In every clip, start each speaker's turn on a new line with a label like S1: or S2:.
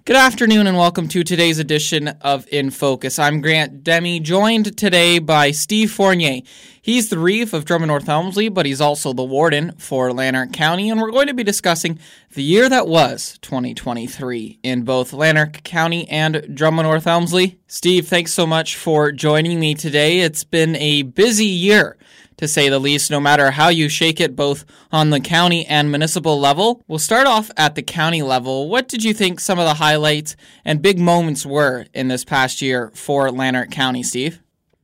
S1: Good afternoon and welcome to today's edition of In Focus. I'm Grant Demi, joined today by Steve Fournier. He's the Reeve of Drummond North Elmsley, but he's also the Warden for Lanark County, and we're going to be discussing the year that was 2023 in both Lanark County and Drummond North Elmsley. Steve, thanks so much for joining me today. It's been a busy year, to say the least, no matter how you shake it, both on the county and municipal level. We'll start off at the county level. What did you think some of the highlights and big moments were in this past year for Lanark County, Steve?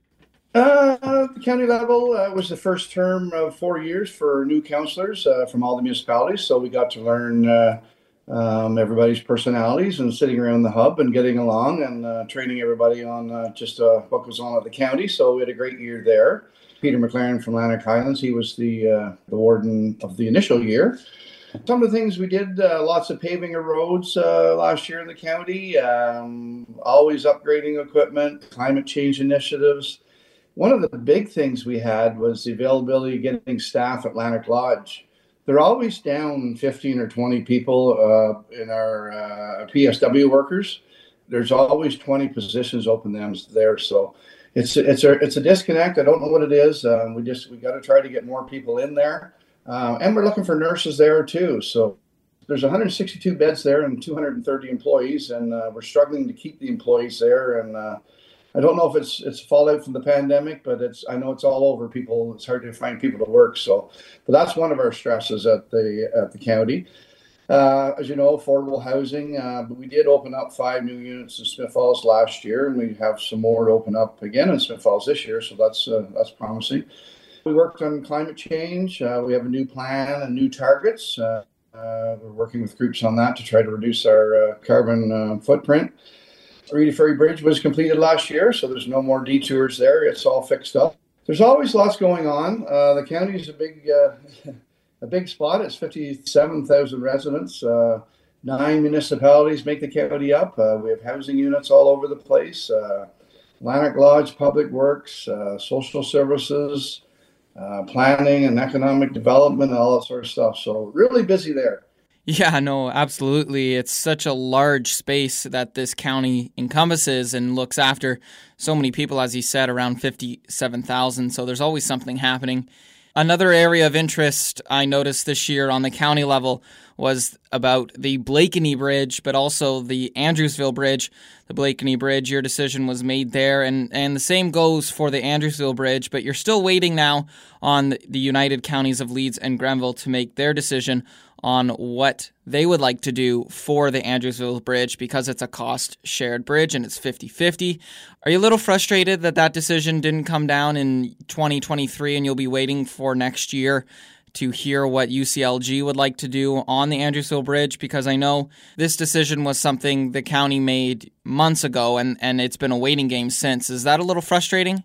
S2: The county level was the first term of 4 years for new councillors from all the municipalities, so we got to learn everybody's personalities and sitting around the hub and getting along and training everybody on just what goes on at the county, so we had a great year there. Peter McLaren from Lanark Highlands, he was the warden of the initial year. Some of the things we did, lots of paving of roads last year in the county, always upgrading equipment, climate change initiatives. One of the big things we had was the availability of getting staff at Lanark Lodge. They're always down 15 or 20 people in our PSW workers. There's always 20 positions open there, so it's a disconnect. I don't know what it is. We got to try to get more people in there, and we're looking for nurses there too. So there's 162 beds there and 230 employees, and we're struggling to keep the employees there. And I don't know if it's fallout from the pandemic, but I know it's all over people. It's hard to find people to work. So, but that's one of our stresses at the county. As you know, affordable housing. But we did open up 5 new units in Smith Falls last year, and we have some more to open up again in Smith Falls this year. So that's promising. We worked on climate change. We have a new plan and new targets. We're working with groups on that to try to reduce our carbon footprint. Reedy Ferry Bridge was completed last year, so there's no more detours there. It's all fixed up. There's always lots going on. The county is a big spot. It's 57,000 residents. 9 municipalities make the county up. We have housing units all over the place. Lanark Lodge, Public Works, social services, planning and economic development, and all that sort of stuff. So really busy there.
S1: Yeah, no, absolutely. It's such a large space that this county encompasses and looks after so many people, as you said, around 57,000. So there's always something happening. Another area of interest I noticed this year on the county level was about the Blakeney Bridge, but also the Andrewsville Bridge. The Blakeney Bridge, your decision was made there, and the same goes for the Andrewsville Bridge, but you're still waiting now on the United Counties of Leeds and Grenville to make their decision on what they would like to do for the Andrewsville Bridge, because it's a cost-shared bridge and it's 50-50. Are you a little frustrated that decision didn't come down in 2023 and you'll be waiting for next year to hear what UCLG would like to do on the Andrewsville Bridge? Because I know this decision was something the county made months ago, and it's been a waiting game since. Is that a little frustrating?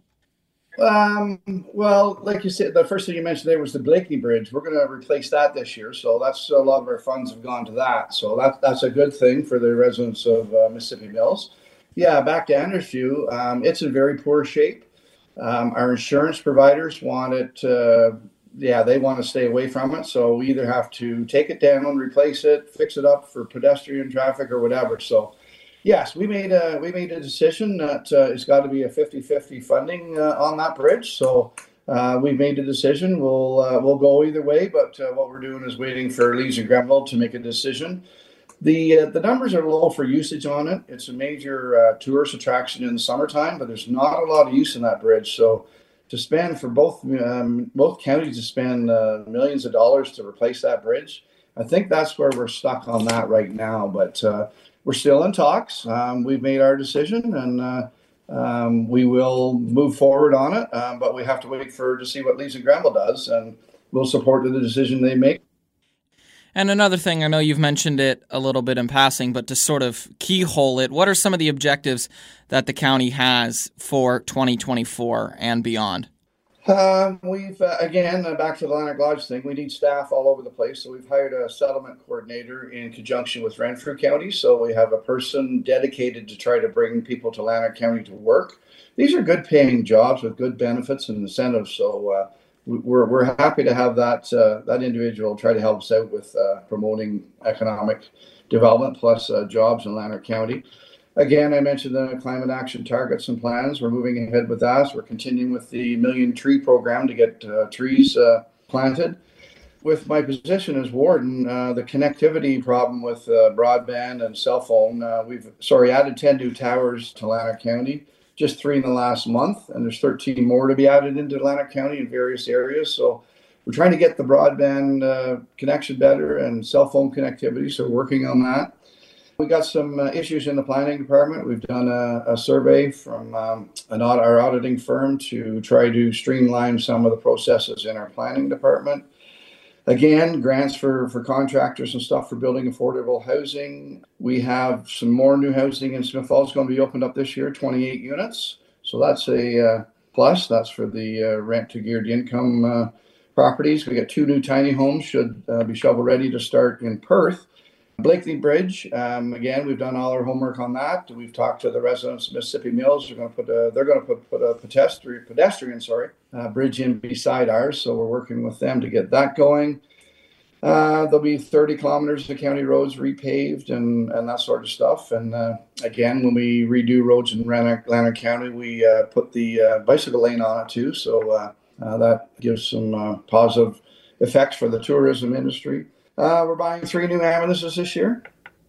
S2: Well, like you said, the first thing you mentioned there was the Blakeney Bridge. We're going to replace that this year, so that's a lot of our funds have gone to that. So that's a good thing for the residents of Mississippi Mills. Yeah, back to Andrewsville, it's in very poor shape. Our insurance providers want it. They want to stay away from it. So we either have to take it down, replace it, fix it up for pedestrian traffic or whatever. So yes, we made a decision that it's got to be a 50-50 funding on that bridge. So we made a decision. We'll go either way, but what we're doing is waiting for Leeds and Grenville to make a decision. The numbers are low for usage on it. It's a major tourist attraction in the summertime, but there's not a lot of use in that bridge. So to spend for both counties to spend millions of dollars to replace that bridge, I think that's where we're stuck on that right now. But we're still in talks. We've made our decision, and we will move forward on it. But we have to wait to see what Leeds and Grenville does, and we'll support the decision they make.
S1: And another thing, I know you've mentioned it a little bit in passing, but to sort of keyhole it, what are some of the objectives that the county has for 2024 and beyond?
S2: We've, again, back to the Lanark Lodge thing, we need staff all over the place. So we've hired a settlement coordinator in conjunction with Renfrew County. So we have a person dedicated to try to bring people to Lanark County to work. These are good paying jobs with good benefits and incentives. So we're happy to have that individual try to help us out with promoting economic development plus jobs in Lanark County. Again, I mentioned the climate action targets and plans. We're moving ahead with that. We're continuing with the Million Tree Program to get trees planted. With my position as warden, the connectivity problem with broadband and cell phone, we've added 10 new towers to Lanark County, just 3 in the last month, and there's 13 more to be added into Lanark County in various areas. So we're trying to get the broadband connection better and cell phone connectivity, so we're working on that. We got some issues in the planning department. We've done a survey from our auditing firm to try to streamline some of the processes in our planning department. Again, grants for contractors and stuff for building affordable housing. We have some more new housing in Smith Falls going to be opened up this year, 28 units. So that's a plus. That's for the rent to geared income properties. We got 2 new tiny homes, should be shovel ready to start in Perth. Blakely Bridge, again, we've done all our homework on that. We've talked to the residents of Mississippi Mills. They're going to put a pedestrian bridge in beside ours. So we're working with them to get that going. There'll be 30 kilometers of county roads repaved and that sort of stuff. And again, when we redo roads in Lanark County, we put the bicycle lane on it too. So that gives some positive effects for the tourism industry. We're buying 3 new ambulances this year.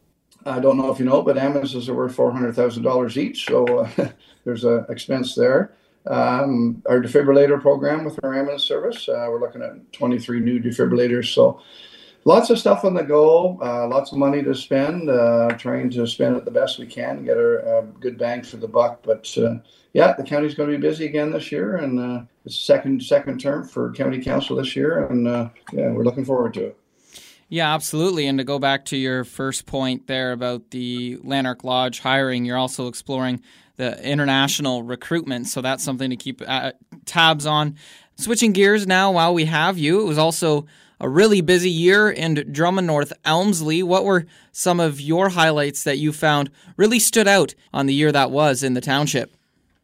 S2: I don't know if you know, but ambulances are worth $400,000 each, so there's an expense there. Our defibrillator program with our ambulance service, we're looking at 23 new defibrillators. So lots of stuff on the go, lots of money to spend, trying to spend it the best we can, get a good bang for the buck. But yeah, the county's going to be busy again this year, and it's second term for county council this year, and yeah, we're looking forward to it.
S1: Yeah, absolutely. And to go back to your first point there about the Lanark Lodge hiring, you're also exploring the international recruitment. So that's something to keep tabs on. Switching gears now while we have you, it was also a really busy year in Drummond North Elmsley. What were some of your highlights that you found really stood out on the year that was in the township?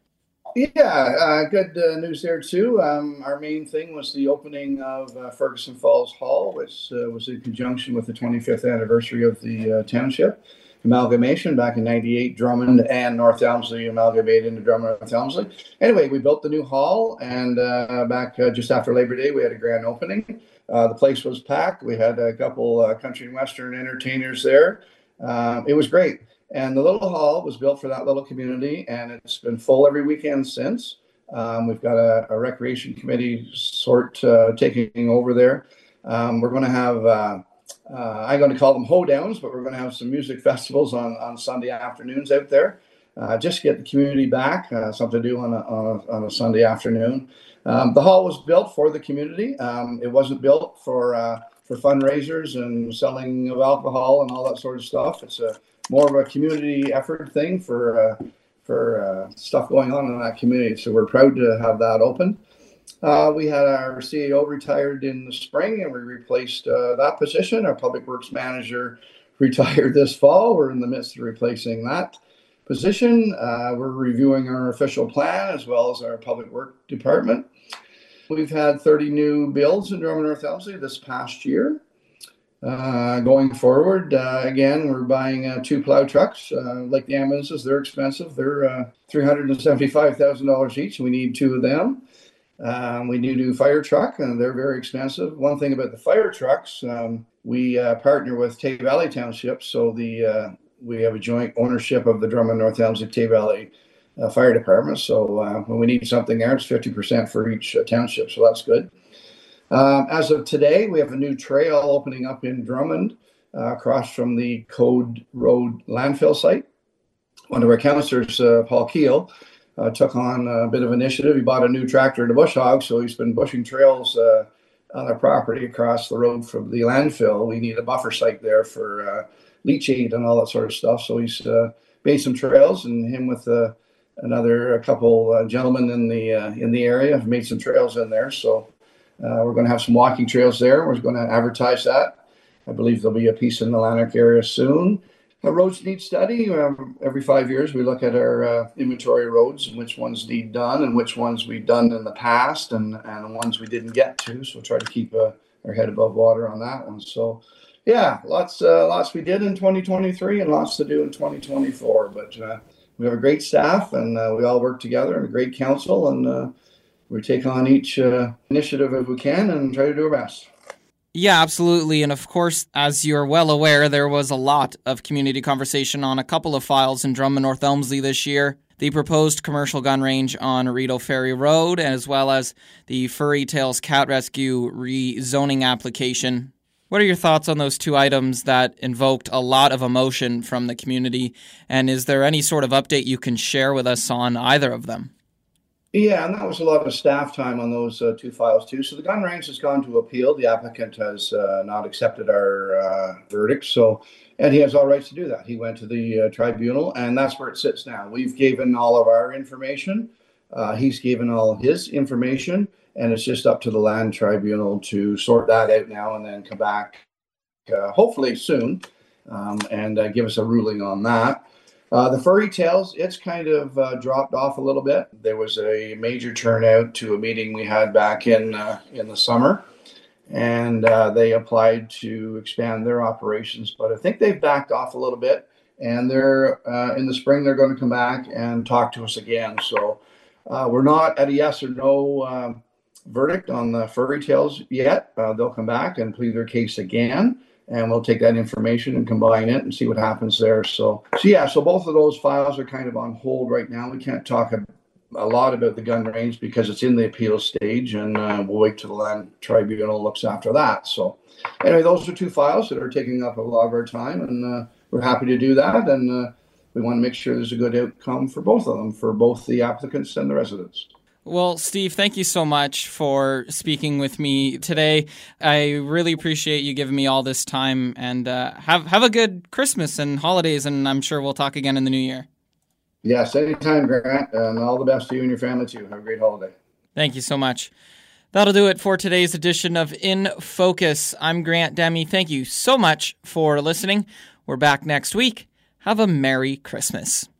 S2: Yeah, good news there too. Our main thing was the opening of Ferguson Falls Hall, which was in conjunction with the 25th anniversary of the township amalgamation back in '98. Drummond and North Elmsley amalgamated into Drummond North Elmsley. Anyway, we built the new hall, and back just after Labor Day, we had a grand opening. The place was packed. We had a couple country and western entertainers there. It was great. And the little hall was built for that little community, and it's been full every weekend since. We've got a recreation committee taking over there. We're going to have, I'm going to call them hoedowns, but we're going to have some music festivals on Sunday afternoons out there. Just to get the community back, something to do on a Sunday afternoon. The hall was built for the community. It wasn't built for fundraisers and selling of alcohol and all that sort of stuff. It's more of a community effort thing for stuff going on in that community. So we're proud to have that open. We had our CEO retired in the spring, and we replaced that position. Our public works manager retired this fall. We're in the midst of replacing that position. We're reviewing our official plan as well as our public work department. We've had 30 new builds in Drummond North Elmsley this past year. Going forward, again, we're buying 2 plow trucks. Like the ambulances, they're expensive. They're $375,000 each, and we need 2 of them. We need a new fire truck, and they're very expensive. One thing about the fire trucks, we partner with Tay Valley Township, so we have a joint ownership of the Drummond North Elmsley Tay Valley Fire Department. So when we need something there, it's 50% for each township, so that's good. As of today, we have a new trail opening up in Drummond across from the Code Road landfill site. One of our councillors, Paul Keel, took on a bit of initiative. He bought a new tractor and a bush hog, so he's been bushing trails on our property across the road from the landfill. We need a buffer site there for leachate and all that sort of stuff. So he's made some trails, and him with a couple gentlemen in the area have made some trails in there. So we're going to have some walking trails there. We're going to advertise that. I believe there'll be a piece in the Lanark area soon. Roads need study. Every 5 years, we look at our inventory of roads and which ones need done and which ones we've done in the past and the ones we didn't get to. So we'll try to keep our head above water on that one. So, Yeah, lots we did in 2023 and lots to do in 2024. But we have a great staff and we all work together and a great council and we take on each initiative if we can and try to do our best.
S1: Yeah, absolutely. And of course, as you're well aware, there was a lot of community conversation on a couple of files in Drum and North Elmsley this year. The proposed commercial gun range on Rideau Ferry Road, as well as the Furry Tales Cat Rescue rezoning application. What are your thoughts on those two items that invoked a lot of emotion from the community? And is there any sort of update you can share with us on either of them?
S2: Yeah, and that was a lot of staff time on those two files too. So the gun range has gone to appeal. The applicant has not accepted our verdict. And he has all rights to do that. He went to the tribunal, and that's where it sits now. We've given all of our information. He's given all of his information, and it's just up to the land tribunal to sort that out now and then come back, hopefully soon, and give us a ruling on that. The Furry Tales, it's kind of dropped off a little bit. There was a major turnout to a meeting we had back in the summer, and they applied to expand their operations, but I think they've backed off a little bit, and they're in the spring they're going to come back and talk to us again. So we're not at a yes or no verdict on the Furry Tales yet. They'll come back and plead their case again, and we'll take that information and combine it and see what happens there. So both of those files are kind of on hold right now. We can't talk a lot about the gun range because it's in the appeal stage, and we'll wait till the land tribunal looks after that. So anyway, those are two files that are taking up a lot of our time, and we're happy to do that. And we want to make sure there's a good outcome for both of them, for both the applicants and the residents.
S1: Well, Steve, thank you so much for speaking with me today. I really appreciate you giving me all this time, and have a good Christmas and holidays, and I'm sure we'll talk again in the new year.
S2: Yes, anytime, Grant, and all the best to you and your family, too. Have a great holiday.
S1: Thank you so much. That'll do it for today's edition of In Focus. I'm Grant Demme. Thank you so much for listening. We're back next week. Have a Merry Christmas.